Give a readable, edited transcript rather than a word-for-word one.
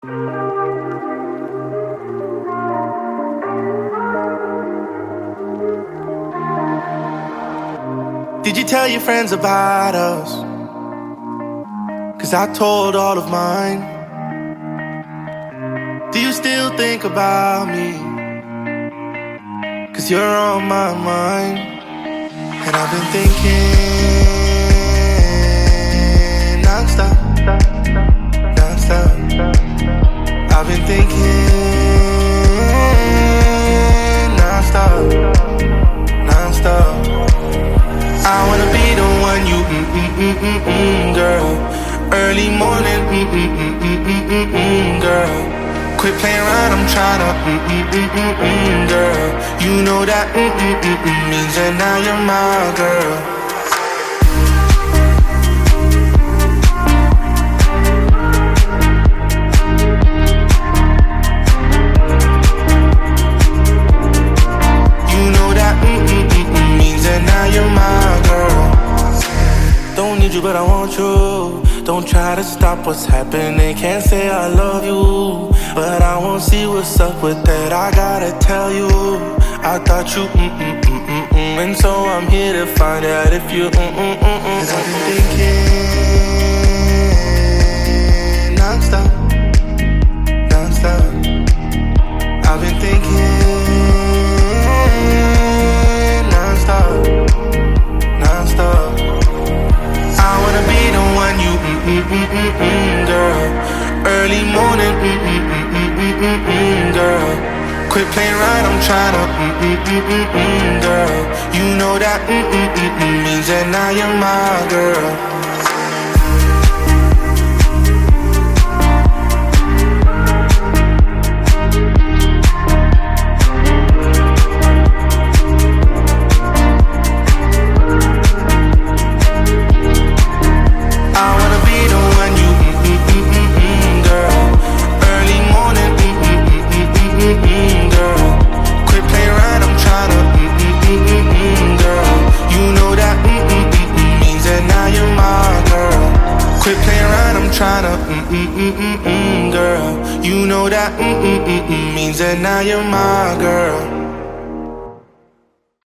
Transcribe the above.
Did you tell your friends about us? 'Cause I told all of mine. Do you still think about me? 'Cause you're on my mind. And I've been thinking non-stop, non-stop. I've been thinking non-stop, non-stop. I wanna be the one you girl. Early morning girl. Quit playing around, I'm tryna girl. You know that means that now you're my girl. You know that means that now you're my girl. Don't need you, but I want you. Don't try to stop what's happening. Can't say I love you, but I won't see what's up with that. I gotta tell you, I thought you and so I'm here to find out if you 'Cause I've been thinking non-stop, non-stop. I've been thinking non-stop, non-stop. I wanna be the one you girl. Early morning girl. Quit playing right, I'm tryna girl. You know that means that now you're my girl. Tryna girl. You know that means that now you're my girl.